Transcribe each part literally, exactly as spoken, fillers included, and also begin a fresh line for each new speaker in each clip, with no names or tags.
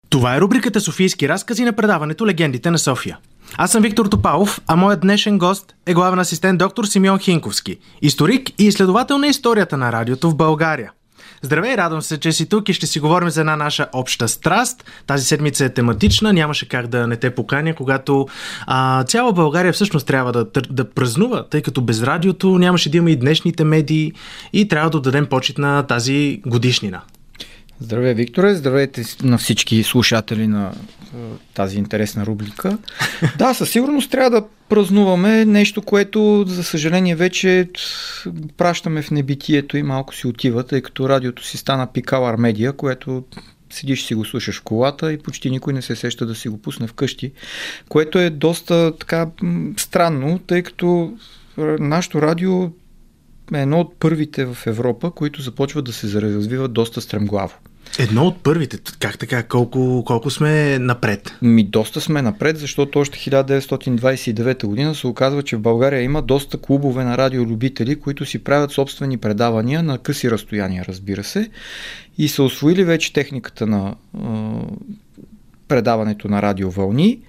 Това е рубриката Софийски разкази на предаването Легендите на София. Аз съм Виктор Топалов, а моят днешен гост е главен асистент доктор Симеон Хинковски, историк и изследовател на историята на радиото в България. Здравей, радвам се, че си тук и ще си говорим за една наша обща страст. Тази седмица е тематична, нямаше как да не те поканя, когато а, цяла България всъщност трябва да, да празнува, тъй като без радиото нямаше да има и днешните медии и трябва да дадем почит на тази годишнина.
Здравей, Викторе! Здравейте на всички слушатели на тази интересна рубрика. Да, със сигурност трябва да празнуваме нещо, което, за съжаление, вече пращаме в небитието и малко си отива, тъй като радиото си стана пикалар медия, което седиш си го слушаш в колата и почти никой не се сеща да си го пусне вкъщи, което е доста така странно, тъй като нашето радио е едно от първите в Европа, които започват да се развиват доста стремглаво.
Едно от първите? Как така? Колко, колко сме напред?
Ми доста сме напред, защото още хиляда деветстотин двадесет и девета година се оказва, че в България има доста клубове на радиолюбители, които си правят собствени предавания на къси разстояния, разбира се, и са усвоили вече техниката на е, предаването на радиовълни.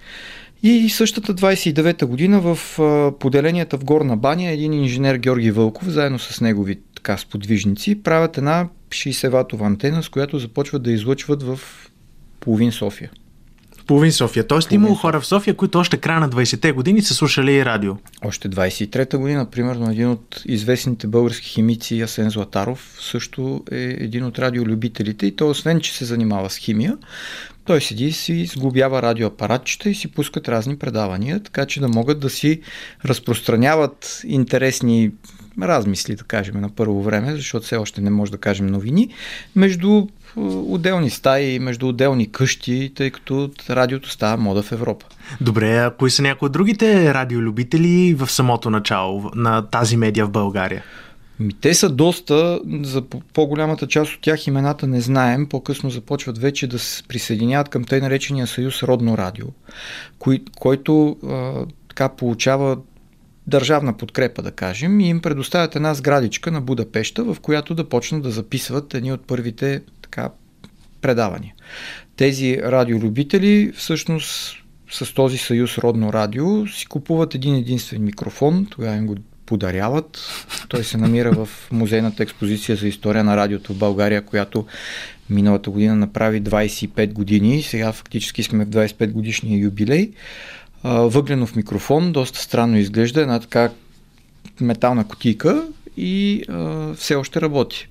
И същата двадесет и девета година в е, поделенията в Горна баня един инженер Георги Вълков, заедно с негови така сподвижници, правят една шейсет ватова антена, с която започват да излъчват в половин София.
Половин София. Тоест имало хора в София, които още края на двадесетте години са слушали радио.
Още двадесет и трета година, примерно, един от известните български химици, Асен Златаров, също е един от радиолюбителите и той, освен че се занимава с химия, той седи и си сглобява радиоапаратчета и си пускат разни предавания, така че да могат да си разпространяват интересни размисли, да кажем, на първо време, защото все още не може да кажем новини, между отделни стаи, между отделни къщи, тъй като радиото става мода в Европа.
Добре, а кои са някои от другите радиолюбители в самото начало на тази медия в България?
Ми, те са доста, за по-голямата част от тях имената не знаем, по-късно започват вече да се присъединяват към тъй наречения съюз Родно радио, кой, който а, така получава държавна подкрепа, да кажем, и им предоставят една сградичка на Будапеща, в която да почнат да записват едни от първите така предавания. Тези радиолюбители всъщност с този съюз Родно радио си купуват един единствен микрофон, тогава им го подаряват. Той се намира в музейната експозиция за история на радиото в България, която миналата година направи двадесет и пет години. Сега фактически сме в двадесет и пет годишния юбилей. Въгленов микрофон, доста странно изглежда, една така метална кутийка и а, все още работи.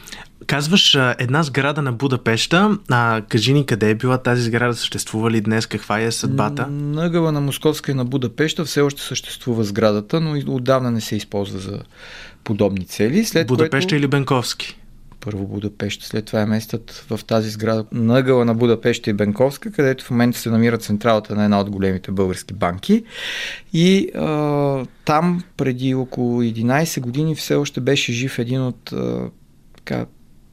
Казваш една сграда на Будапеща, а кажи ни къде е била тази сграда, съществува ли днес, каква е съдбата?
На ъгъла на Московска и на Будапеща все още съществува сградата, но отдавна не се използва за подобни цели. След
Будапеща
което...
или Бенковски?
Първо Будапеща, след това е местът в тази сграда на ъгъла на Будапеща и Бенковска, където в момента се намира централата на една от големите български банки. И а, там преди около единадесет години все още беше жив един от а, така,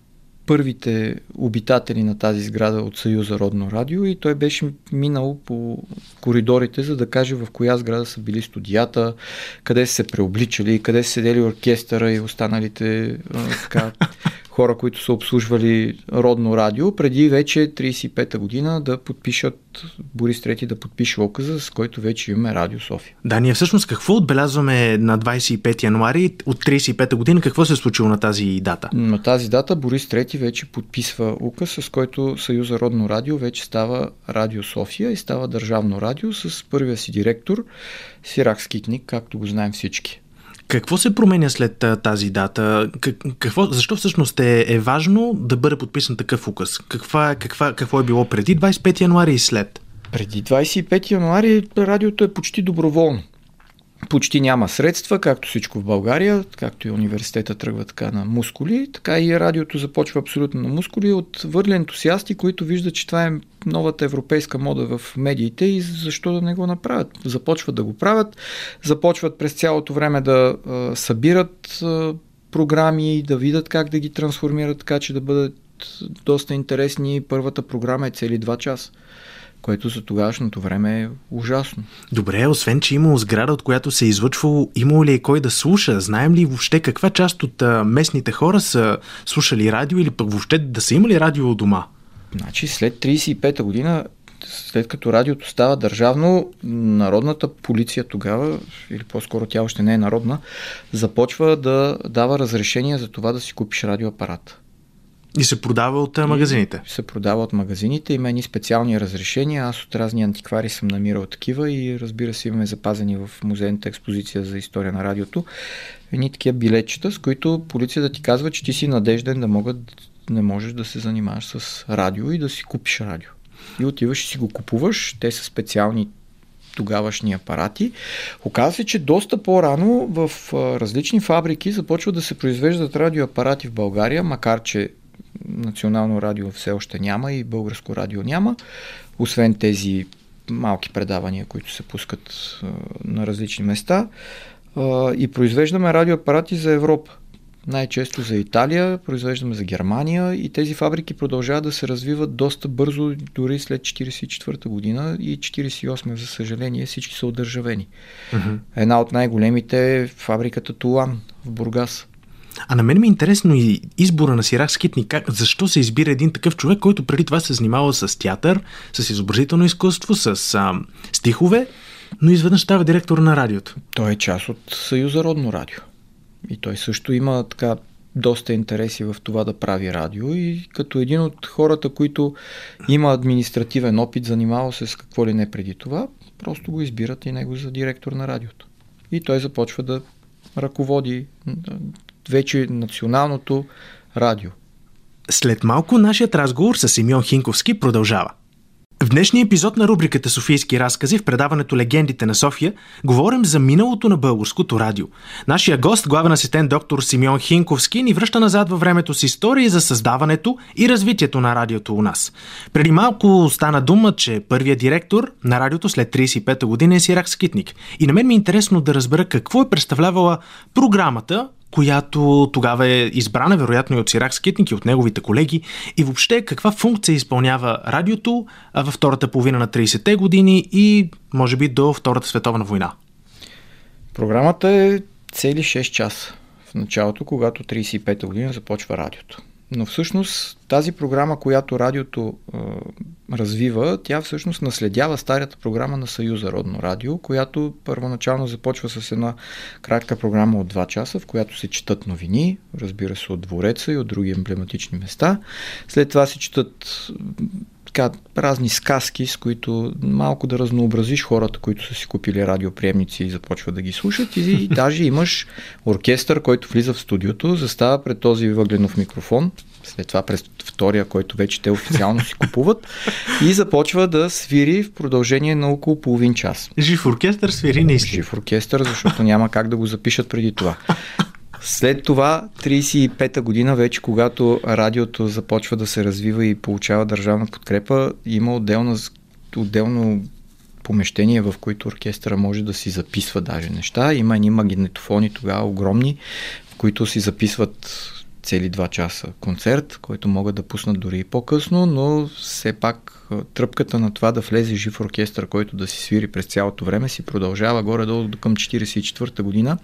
първите обитатели на тази сграда от Съюза Родно радио и той беше минал по коридорите, за да каже в коя сграда са били студията, къде са се преобличали, къде са седели оркестъра и останалите а, така, хора, които са обслужвали Родно радио, преди вече тридесет и пета година да подпишат, Борис трети да подпише указа, с който вече имаме Радио София.
Да, ние всъщност какво отбелязваме на двадесет и пети януари от тридесет и пета година? Какво се е случило на тази дата?
На тази дата Борис трети вече подписва указ, с който Съюза Родно радио вече става Радио София и става държавно радио с първия си директор Сирак Скитник, както го знаем всички.
Какво се променя след тази дата? Какво, защо всъщност е, е важно да бъде подписан такъв указ? Каква, каква, какво е било преди двадесет и пети януари и след?
Преди двадесет и пети януари радиото е почти доброволно. Почти няма средства, както всичко в България, както и университета тръгва така на мускули, така и радиото започва абсолютно на мускули от върли ентусиасти, които виждат, че това е новата европейска мода в медиите и защо да не го направят. Започват да го правят, започват през цялото време да а, събират а, програми, да видят как да ги трансформират така, че да бъдат доста интересни. Първата програма е цели два часа, което за тогавашното време е ужасно.
Добре, освен че имало сграда, от която се е излъчвало, имало ли е кой да слуша? Знаем ли въобще каква част от а, местните хора са слушали радио или пък въобще да са имали радио у дома?
Значи след трийсет и пета година, след като радиото става държавно, народната полиция тогава, или по-скоро тя още не е народна, започва да дава разрешение за това да си купиш радиоапарат.
И се продава от магазините?
И се продава от магазините. Има едни специални разрешения. Аз от разни антиквари съм намирал такива и разбира се имаме запазени в музейната експозиция за история на радиото едни такива билетчета, с които полицията ти казва, че ти си надежден да могат, не можеш да се занимаваш с радио и да си купиш радио. И отиваш и си го купуваш. Те са специални тогавашни апарати. Оказва се, че доста по-рано в различни фабрики започват да се произвеждат радиоапарати в България, макар че национално радио все още няма и българско радио няма, освен тези малки предавания, които се пускат а, на различни места. А, и произвеждаме радиоапарати за Европа. Най-често за Италия, произвеждаме за Германия и тези фабрики продължават да се развиват доста бързо, дори след четирийсет и четвърта година и четирийсет и осма, за съжаление, всички са одържавени. Mm-hmm. Една от най-големите е фабриката Тулан в Бургас.
А на мен ми е интересно и избора на Сирак Скитник. Как, защо се избира един такъв човек, който преди това се занимава с театър, с изобразително изкуство, с а, стихове, но изведнъж става директор на радиото?
Той е част от Съюза Родно радио. И той също има така доста интереси в това да прави радио и като един от хората, които има административен опит, занимава се с какво ли не преди това, просто го избират и него за директор на радиото. И той започва да ръководи вече националното радио.
След малко нашият разговор с Симеон Хинковски продължава. В днешния епизод на рубриката Софийски разкази в предаването Легендите на София говорим за миналото на българското радио. Нашия гост, главен асистент доктор Симеон Хинковски, ни връща назад във времето с истории за създаването и развитието на радиото у нас. Преди малко стана дума, че първият директор на радиото след трийсет и пета година е Сирак Скитник. И на мен ми е интересно да разбера какво е представлявала програмата, която тогава е избрана вероятно и от Сирак Скитник и от неговите колеги, и въобще каква функция изпълнява радиото във втората половина на трийсетте години и може би до Втората световна война.
Програмата е цели шест часа в началото, когато трийсет и пета година започва радиото. Но всъщност тази програма, която радиото е, развива, тя всъщност наследява старата програма на Съюза Родно радио, която първоначално започва с една кратка програма от два часа, в която се четат новини, разбира се, от Двореца и от други емблематични места. След това се четат така, разни сказки, с които малко да разнообразиш хората, които са си купили радиоприемници и започват да ги слушат, и даже имаш оркестър, който влиза в студиото, застава пред този въгленов микрофон, след това през втория, който вече те официално си купуват, и започва да свири в продължение на около половин час.
Жив оркестър свири наистина.
Жив оркестър, защото няма как да го запишат преди това. След това, трийсет и пета година, вече когато радиото започва да се развива и получава държавна подкрепа, има отделна, отделно помещение, в които оркестъра може да си записва даже неща. Има едни магнитофони тогава огромни, в които си записват цели два часа концерт, който могат да пуснат дори и по-късно, но все пак тръпката на това да влезе жив оркестър, който да си свири през цялото време, си продължава горе-долу до към четирийсет и четвърта година.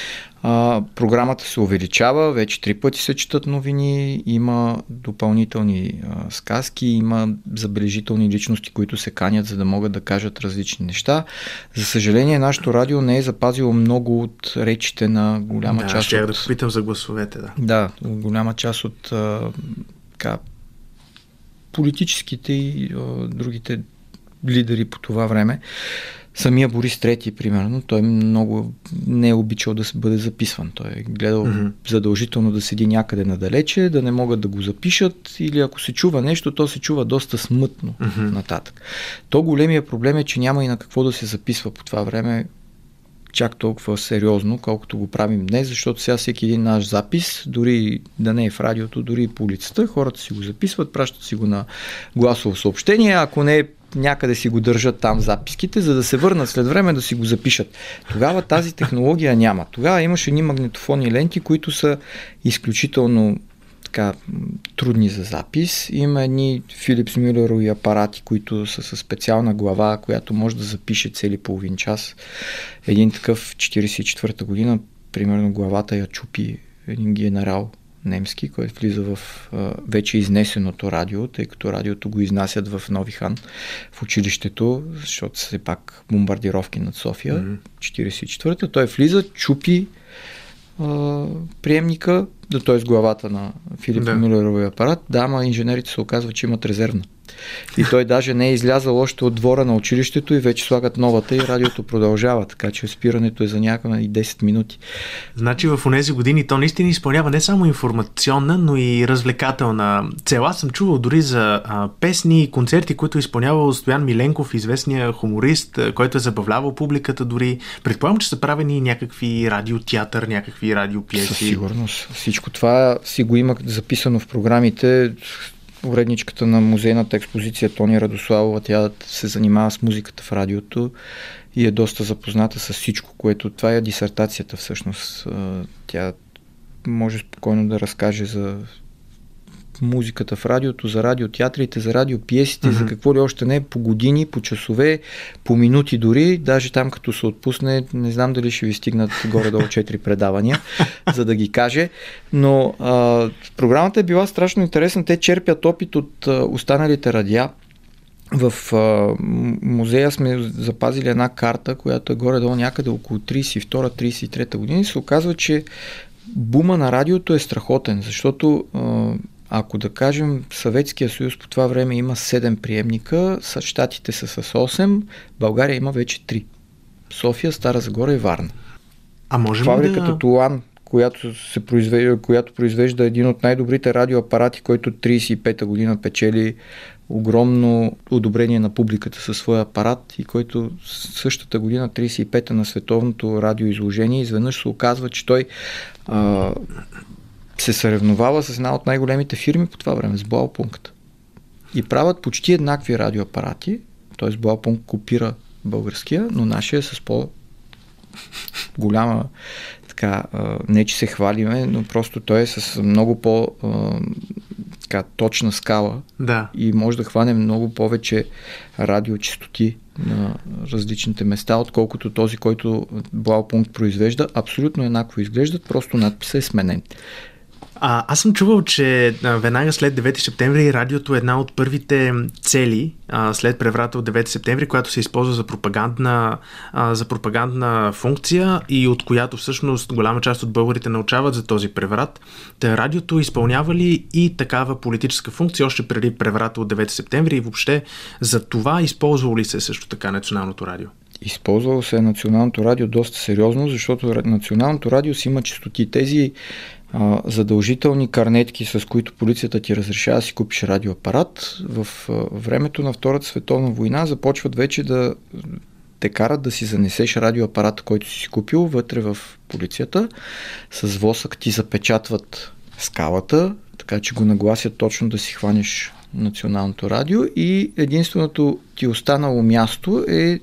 А, програмата се увеличава, вече три пъти се четат новини, има допълнителни а, сказки, има забележителни личности, които се канят, за да могат да кажат различни неща. За съжаление, нашето радио не е запазило много от речите на голяма
да,
част
ще
от...
да попитам за гласовете, да.
Да, голяма част от а, така, политическите и а, другите лидери по това време. Самия Борис трети, примерно, той много не е обичал да се бъде записван. Той е гледал mm-hmm. задължително да седи някъде надалече, да не могат да го запишат, или ако се чува нещо, то се чува доста смътно mm-hmm. нататък. То големия проблем е, че няма и на какво да се записва по това време чак толкова сериозно, колкото го правим днес, защото сега всеки един наш запис, дори да не е в радиото, дори и по улицата, хората си го записват, пращат си го на гласово съобщение, ако не е някъде си го държат там записките, за да се върнат след време да си го запишат. Тогава тази технология няма. Тогава имаше едни магнитофонни ленти, които са изключително така трудни за запис. Има едни Филипс Мюлерови апарати, които са със специална глава, която може да запише цели половин час. Един такъв четирийсет и четвърта година, примерно главата я чупи един генерал немски, който влиза в а, вече изнесеното радио, тъй като радиото го изнасят в Нови хан, в училището, защото все пак бомбардировки над София, mm-hmm. четиридесет и четвърта. Той влиза, чупи а, приемника, да той с главата на Филип да. Мюлеровия апарат, да, ама инженерите се оказва, че имат резервна. И той даже не е излязъл още от двора на училището и вече слагат новата и радиото продължава, така че спирането е за някакъв и десет минути.
Значи в онези години то наистина изпълнява не само информационна, но и развлекателна цел. Аз съм чувал дори за а, песни и концерти, които изпълнявал Стоян Миленков, известния хуморист, който е забавлявал публиката дори. Предполагам, че са правени някакви радиотеатър, някакви радиопиеси.
Със сигурност. Всичко това си го има записано в програмите. Уредничката на музейната експозиция Тони Радославова, тя се занимава с музиката в радиото и е доста запозната с всичко, което това е дисертацията всъщност. Тя може спокойно да разкаже за музиката в радиото, за радиотеатрите, за радиопиесите, mm-hmm. за какво ли още не, по години, по часове, по минути дори, даже там като се отпусне, не знам дали ще ви стигнат горе-долу четири предавания, за да ги каже, но а, програмата е била страшно интересна, те черпят опит от а, останалите радиа. В а, музея сме запазили една карта, която е горе-долу някъде около тридесет и втора тридесет и трета година и се оказва, че бума на радиото е страхотен, защото а, ако да кажем Съветския съюз по това време има седем приемника, Щатите са с осем, България има вече три. София, Стара Загора и Варна.
А можем
Фабриката
да...
Тулан, която, се произвежда, която произвежда един от най-добрите радиоапарати, който тридесет и пета година печели огромно одобрение на публиката със своя апарат и който същата година, тридесет и пета на световното радиоизложение, изведнъж се оказва, че той а, се съревновава с една от най-големите фирми по това време, с Блаупункт. И правят почти еднакви радиоапарати, т.е. Блаупункт копира българския, но нашия е с по-голяма, така, не че се хвалиме, но просто той е с много по- така, точна скала
да.
И може да хване много повече радиочестоти на различните места, отколкото този, който Блаупункт произвежда. Абсолютно еднакво изглеждат, просто надписът е сменен.
А, аз съм чувал, че а, веднага след девети септември радиото е една от първите цели а, след преврата от девети септември, която се използва за пропагандна, а, за пропагандна функция и от която всъщност голяма част от българите научават за този преврат. Та радиото изпълнява ли и такава политическа функция още преди преврата от девети септември и въобще за това използвало ли се също така националното радио?
Използвало се националното радио доста сериозно, защото националното радио си има честоти. Тези а, задължителни карнетки, с които полицията ти разрешава да си купиш радиоапарат, в а, времето на Втората световна война започват вече да те карат да си занесеш радиоапарата, който си си купил вътре в полицията. С восък ти запечатват скалата, така че го нагласят точно да си хванеш националното радио и единственото ти останало място е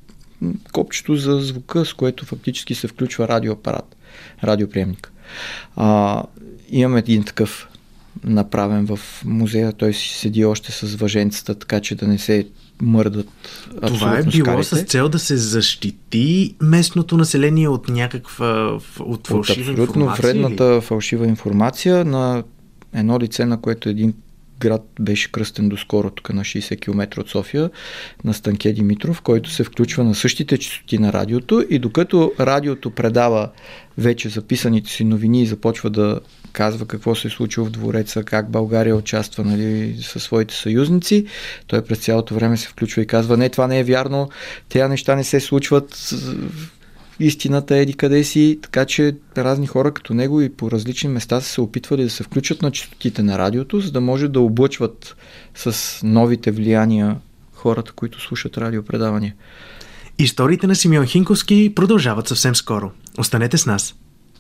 копчето за звука, с което фактически се включва радиоапарат, радиоприемник. А, имаме един такъв направен в музея, той си седи още с въженцата, така че да не се мърдат абсолютно.
Това е било
скарите.
с цел да се защити местното население от някаква от фалшива
от абсолютно
информация?
вредната
или?
фалшива информация на едно лице, на което един град беше кръстен доскоро, тук на шейсет километра от София, на Станке Димитров, който се включва на същите честоти на радиото и докато радиото предава вече записаните си новини и започва да казва какво се е случило в двореца, как България участва, нали, със своите съюзници, той през цялото време се включва и казва: не, това не е вярно, тези неща не се случват, истината еди къде си, така че разни хора като него и по различни места са се опитвали да се включат на честотите на радиото, за да може да облъчват с новите влияния хората, които слушат радиопредавания.
Историите на Симеон Хинковски продължават съвсем скоро. Останете с нас.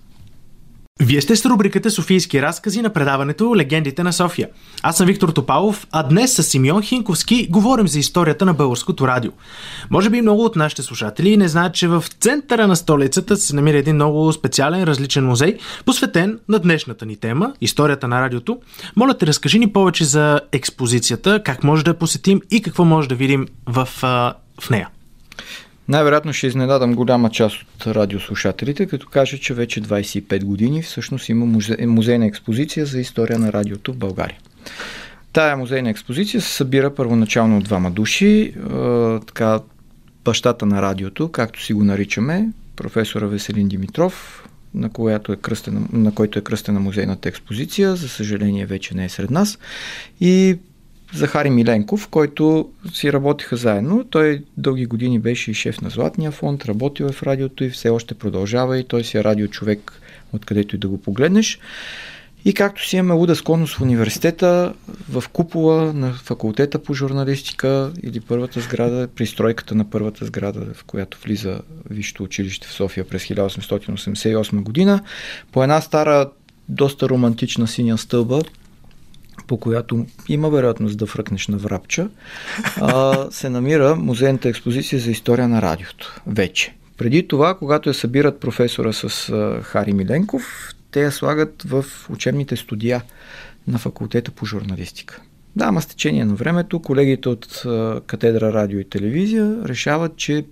Вие сте с рубриката Софийски разкази на предаването Легендите на София. Аз съм Виктор Топалов, а днес с Симеон Хинковски говорим за историята на българското радио. Може би много от нашите слушатели не знаят, че в центъра на столицата се намира един много специален, различен музей, посветен на днешната ни тема – историята на радиото. Моля те, разкажи ни повече за експозицията, как може да я посетим и какво може да видим в, в нея.
Най-вероятно ще изненадам голяма част от радиослушателите, като кажа, че вече двайсет и пет години всъщност има музе... музейна експозиция за история на радиото в България. Тая музейна експозиция се събира първоначално от двама души, е, така, бащата на радиото, както си го наричаме, професора Веселин Димитров, на, която е кръстена, на който е кръстена музейната експозиция, за съжаление вече не е сред нас, и Захари Миленков, който си работиха заедно. Той дълги години беше и шеф на Златния фонд, работил е в радиото и все още продължава, и той си е радиочовек, откъдето и да го погледнеш. И както си имаме луда склонност в университета, в купола на факултета по журналистика или първата сграда, пристройката на първата сграда, в която влиза Висшето училище в София през хиляда осемстотин осемдесет и осма година, по една стара, доста романтична синя стълба, по която има вероятност да фръкнеш на врабча, а, се намира музейната експозиция за история на радиото. Вече. Преди това, когато я събират професора с а, Хари Миленков, те я слагат в учебните студия на факултета по журналистика. Да, ама с течение на времето колегите от а, катедра радио и телевизия решават, че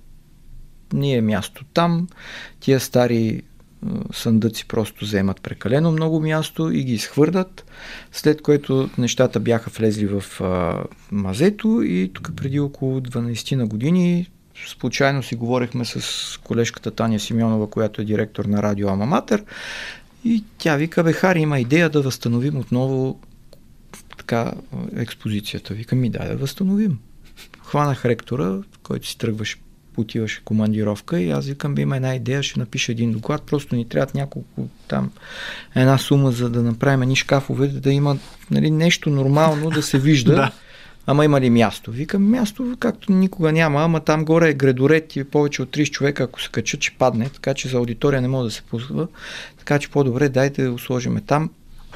не е място там. Тия стари а, съндъци просто вземат прекалено много място и ги изхвърлят, след което нещата бяха влезли в а, мазето, и тук преди около дванайсет на години случайно си говорихме с колежката Таня Симеонова, която е директор на радио Алма Матер, и тя вика: бе, Хари, има идея да възстановим отново така експозицията. Вика: ми дай да възстановим. Хванах ректора, който си тръгваше, отиваше командировка, и аз викам: бе, има една идея, ще напиша един доклад, просто ни трябва няколко там, една сума, за да направим едни шкафове, да има, нали, нещо нормално да се вижда. Да. Ама има ли място? Викам: място както никога няма, ама там горе е гредоред и повече от трийсет човека, ако се качат, ще падне, така че за аудитория не може да се ползва, така че по-добре дайте да го сложиме там.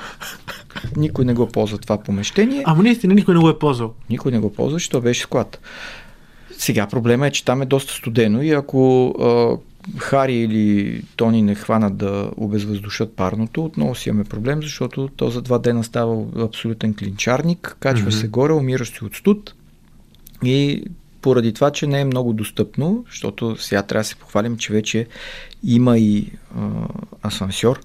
Никой не го ползва това помещение.
Ама наистина никой не го е ползвал.
Никой не го ползва, защото беше склад. Сега проблема е, че там е доста студено, и ако а, Хари или Тони не хванат да обезвъздушат парното, отново си имаме проблем, защото то за два дена става абсолютен клинчарник, качва mm-hmm. се горе, умираш си от студ, и поради това, че не е много достъпно, защото сега трябва да се похвалим, че вече има и а, асансьор,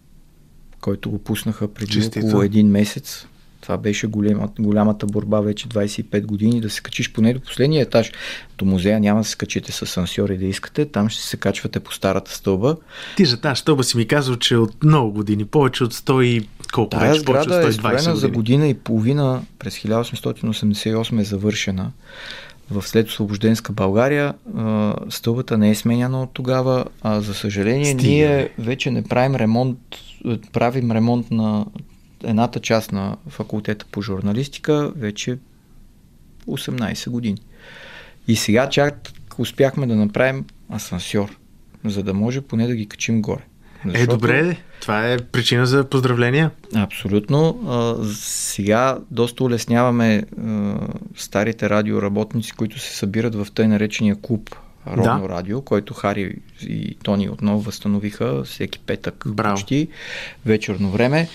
който го пуснаха преди Честито. около един месец. Това беше голема, голямата борба вече двайсет и пет години, да се качиш поне до последния етаж. До музея няма да се качите с асансьори да искате, там ще се качвате по старата стълба.
Ти за тази стълба си ми казал, че от много години, повече от сто и колко
Тая
вече, повече от сто и двайсет
години. Тая сграда е строена
години.
за година и половина, през хиляда осемстотин осемдесет и осма е завършена. В следосвобожденска България стълбата не е сменяна от тогава, а за съжаление Стига. ние вече не правим ремонт, правим ремонт на едната част на факултета по журналистика вече осемнайсет години. И сега чак успяхме да направим асансьор, за да може поне да ги качим горе.
Защото... Е, добре, това е причина за поздравления.
Абсолютно. А, сега доста улесняваме а, старите радиоработници, които се събират в тъй наречения клуб Родно да. радио, който Хари и Тони отново възстановиха всеки петък. Браво. Почти вечерно време.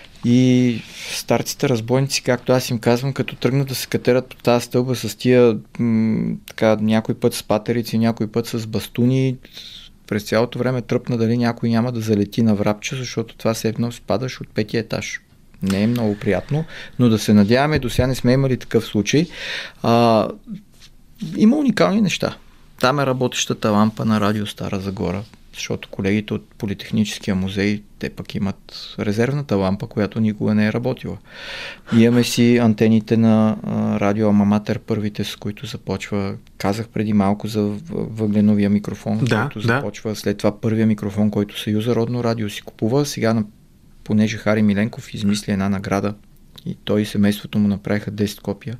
И старците разбойници, както аз им казвам, като тръгнат да се катерят по тази стълба с тия м- така, някой път с патерици, някой път с бастуни, през цялото време тръпна дали някой няма да залети на врабче, защото това се едно спадаш от петия етаж. Не е много приятно, но да се надяваме, до сега не сме имали такъв случай. А, има уникални неща. Там е работещата лампа на радио Стара Загора, защото колегите от Политехническия музей, те пък имат резервната лампа, която никога не е работила. Имаме си антените на а, радио Алма Матер, първите, с които започва. Казах преди малко за въгленовия микрофон,
да,
който
да.
започва. След това първия микрофон, който Съюза Родно радио си купува. Сега, понеже Хари Миленков измисли една награда и той и семейството му направиха десет копия,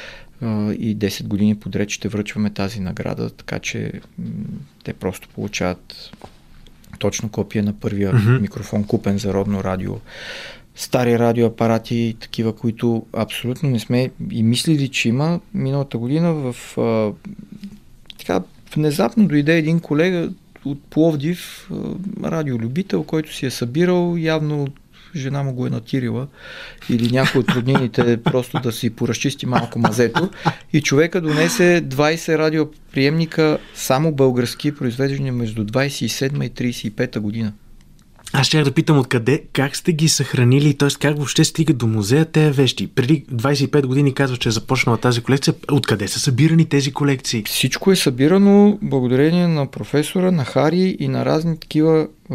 и десет години подред ще връчваме тази награда, така че м- те просто получават точно копия на първия mm-hmm. микрофон, купен за Родно радио. Стари радиоапарати, такива, които абсолютно не сме и мислили, че има. Миналата година в а, така внезапно дойде един колега от Пловдив, а, радиолюбител, който си е събирал явно жена му го е натирила или някой от роднините просто да си поразчисти малко мазето и човека донесе двайсет радиоприемника само български, произведени между двайсет и седма и трийсет и пета година.
Аз ще да питам откъде, как сте ги съхранили, т.е. как въобще стигат до музея тези вещи? Преди двайсет и пет години казва, че е започнала тази колекция. Откъде са събирани тези колекции?
Всичко е събирано благодарение на професора, на Хари и на разни такива е,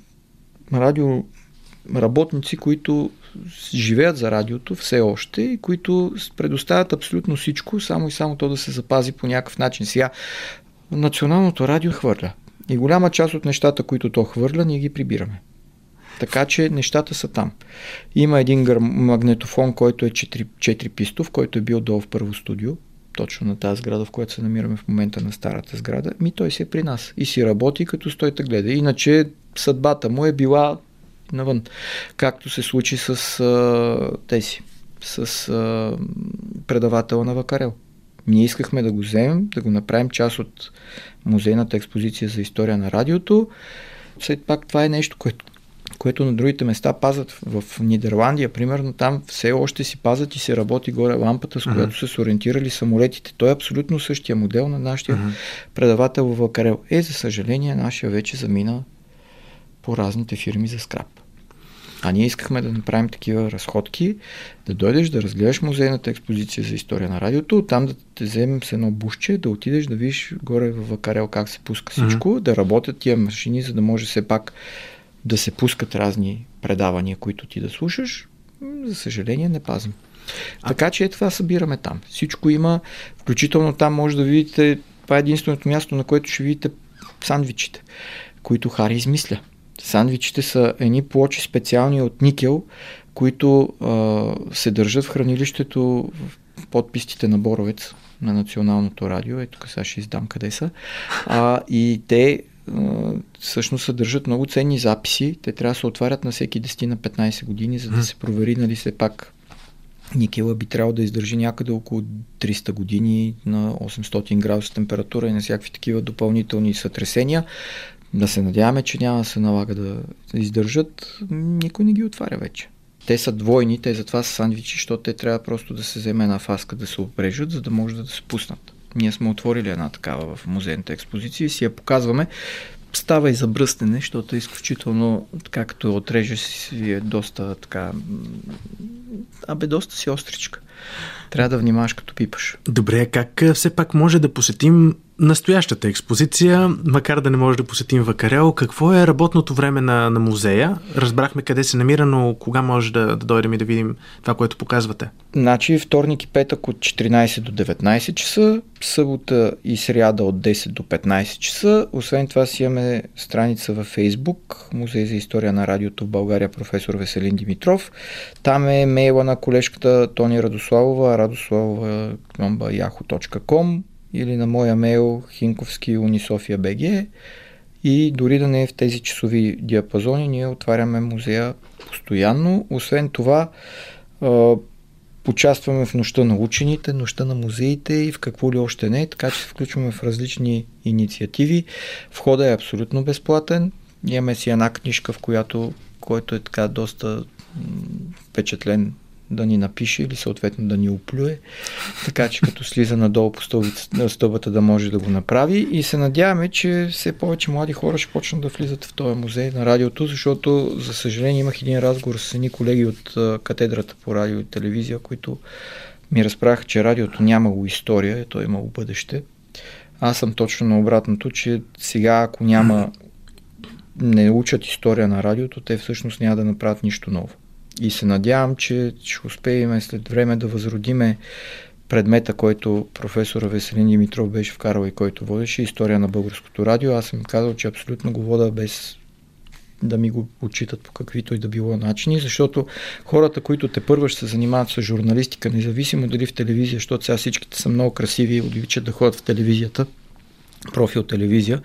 радиоработници, които живеят за радиото все още и които предоставят абсолютно всичко, само и само то да се запази по някакъв начин. Сега Националното радио хвърля. И голяма част от нещата, които то хвърля, ние ги прибираме. Така че нещата са там. Има един гър... магнетофон, който е четири пистов, който е бил долу в първо студио, точно на тази сграда, в която се намираме в момента, на старата сграда. Ми той си е при нас и си работи, като стой да гледа. Иначе съдбата му е била навън. Както се случи с а, тези, с а, предавателя на Вакарел. Ние искахме да го вземем, да го направим част от музейната експозиция за история на радиото. След пак това е нещо, което, което на другите места пазят. В Нидерландия, примерно, там все още си пазят и се работи горе лампата, с която uh-huh. са се ориентирали самолетите. Той е абсолютно същия модел на нашия uh-huh. предавател в Вакарел. Е, за съжаление, нашия вече замина по разните фирми за скрап. А ние искахме да направим такива разходки, да дойдеш да разгледаш музейната експозиция за история на радиото, там да те вземем с едно бушче, да отидеш да видиш горе в Вакарел как се пуска всичко, mm-hmm. да работят тия машини, за да може все пак да се пускат разни предавания, които ти да слушаш. За съжаление не пазим. А... Така че това събираме там. Всичко има, включително там може да видите, това е единственото място, на което ще видите сандвичите, които Хари измисля. Сандвичите са едни плочи специални от никел, които а, се държат в хранилището в подпистите на Боровец на Националното радио. Ето тук сега ще издам къде са. А, и те а, всъщност съдържат много ценни записи. Те трябва да се отварят на всеки десет на петнайсет години, за да се провери, нали все пак никела би трябвало да издържи някъде около триста години на осемстотин градуса температура и на всякакви такива допълнителни сътресения. Да се надяваме, че няма да се налага да издържат. Никой не ги отваря вече. Те са двойни, те затова са сандвичи, защото те трябва просто да се вземе една фаска, да се обрежат, за да може да се пуснат. Ние сме отворили една такава в музейната експозиция и си я показваме. Става и за бръстене, защото е изключително, така като отрежеш си е доста така, абе доста си остричка. Трябва да внимаваш като пипаш.
Добре, как все пак може да посетим настоящата експозиция, макар да не може да посетим Вакарел? Какво е работното време на, на музея? Разбрахме къде се намира, но кога може да, да дойдем и да видим това, което показвате?
Значи вторник и петък от четиринайсет до деветнайсет часа, събота и сряда от десет до петнайсет часа. Освен това си имаме страница във Фейсбук, Музей за история на радиото в България, професор Веселин Димитров. Там е мейла на колежката Тони Радославова, радославова кръмба яхо точка ком или на моя мейл хинковски унисофия точка би джи, и дори да не е в тези часови диапазони, ние отваряме музея постоянно. Освен това, участваме в нощта на учените, нощта на музеите и в какво ли още не, така че се включваме в различни инициативи. Входът е абсолютно безплатен. Имаме си една книжка, в която, който е така доста впечатлен, да ни напише или съответно да ни оплюе, така че като слиза надолу по стълбата да може да го направи, и се надяваме, че все повече млади хора ще почнат да влизат в този музей на радиото, защото за съжаление имах един разговор с едни колеги от катедрата по радио и телевизия, които ми разправяха, че радиото нямало история, то имало бъдеще. Аз съм точно на обратното, че сега ако няма не учат история на радиото, те всъщност няма да направят нищо ново. И се надявам, че ще успеем след време да възродиме предмета, който професора Веселин Димитров беше вкарал и който водеше, история на българското радио. Аз съм казал, че абсолютно го вода без да ми го отчитат по каквито и да било начини, защото хората, които те първо ще се занимават с журналистика, независимо дали в телевизия, защото сега всичките са много красиви и обичат да ходят в телевизията, профил телевизия,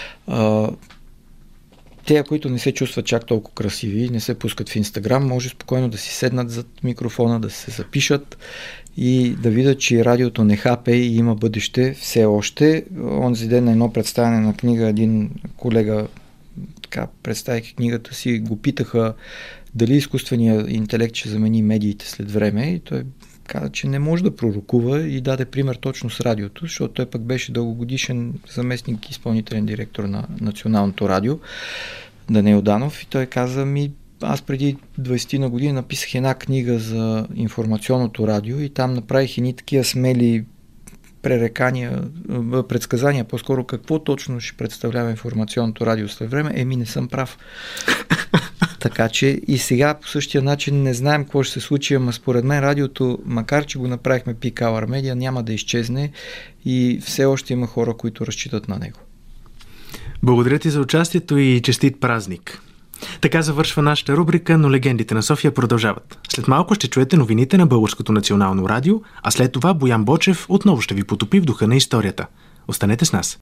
те, които не се чувстват чак толкова красиви, не се пускат в Инстаграм, може спокойно да си седнат зад микрофона, да се запишат и да видят, че радиото не хапе и има бъдеще все още. Онзи ден на едно представяне на книга, един колега, така, представяйки книгата си, го питаха дали изкуственият интелект ще замени медиите след време, и той каза, че не може да пророкува и даде пример точно с радиото, защото той пък беше дългогодишен заместник изпълнителен директор на Националното радио, Даниел Данов, и той каза ми, аз преди двайсет на години написах една книга за информационното радио и там направих едни такива смели пререкания, предсказания, по-скоро какво точно ще представлява информационното радио след време. Еми, не съм прав. Така че и сега по същия начин не знаем какво ще се случи, ама според мен радиото, макар че го направихме Peak Hour Media, няма да изчезне и все още има хора, които разчитат на него.
Благодаря ти за участието и честит празник. Така завършва нашата рубрика, но легендите на София продължават. След малко ще чуете новините на Българското национално радио, а след това Боян Бочев отново ще ви потопи в духа на историята. Останете с нас.